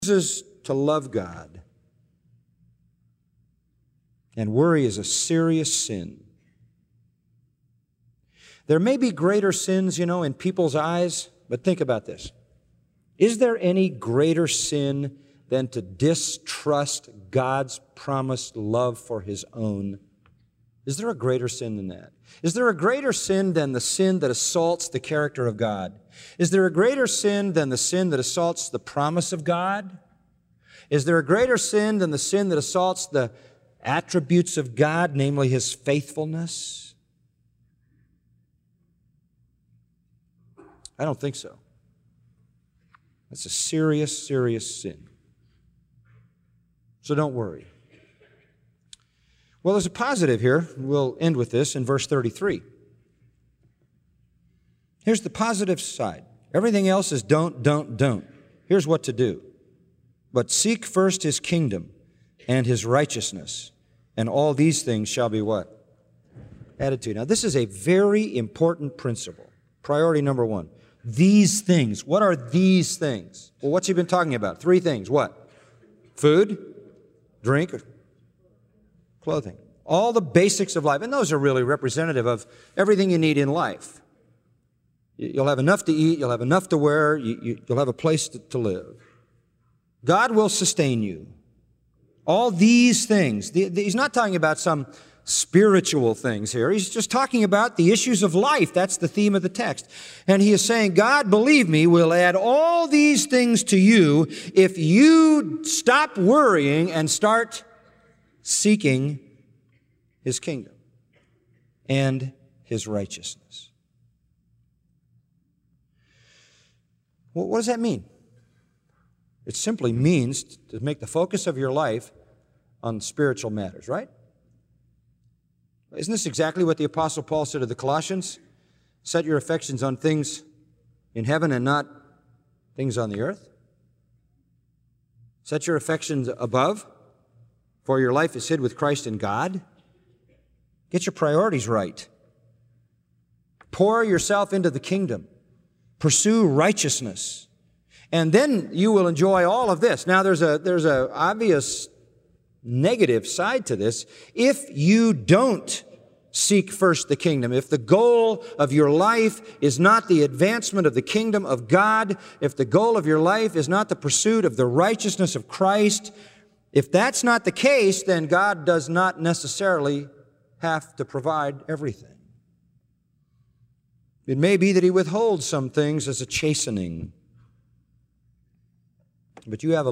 chooses to love God. And worry is a serious sin. There may be greater sins, in people's eyes, but think about this. Is there any greater sin than to distrust God's promised love for His own? Is there a greater sin than that? Is there a greater sin than the sin that assaults the character of God? Is there a greater sin than the sin that assaults the promise of God? Is there a greater sin than the sin that assaults the attributes of God, namely His faithfulness? I don't think so. That's a serious, serious sin. So don't worry. Well, there's a positive here. We'll end with this in verse 33. Here's the positive side. Everything else is don't. Here's what to do. But seek first His kingdom and His righteousness, and all these things shall be what? Added to you. Now, this is a very important principle. Priority number one. These things. What are these things? Well, what's he been talking about? Three things. What? Food, drink, clothing. All the basics of life. And those are really representative of everything you need in life. You'll have enough to eat. You'll have enough to wear. You'll have a place to live. God will sustain you. All these things. He's not talking about some spiritual things here. He's just talking about the issues of life. That's the theme of the text. And he is saying, God, believe me, will add all these things to you if you stop worrying and start seeking His kingdom and His righteousness. Well, what does that mean? It simply means to make the focus of your life on spiritual matters, right? Isn't this exactly what the Apostle Paul said to the Colossians? Set your affections on things in heaven and not things on the earth. Set your affections above, for your life is hid with Christ in God. Get your priorities right. Pour yourself into the kingdom. Pursue righteousness. And then you will enjoy all of this. Now, there's a obvious negative side to this. If you don't seek first the kingdom, if the goal of your life is not the advancement of the kingdom of God, if the goal of your life is not the pursuit of the righteousness of Christ, if that's not the case, then God does not necessarily have to provide everything. It may be that He withholds some things as a chastening, but you have a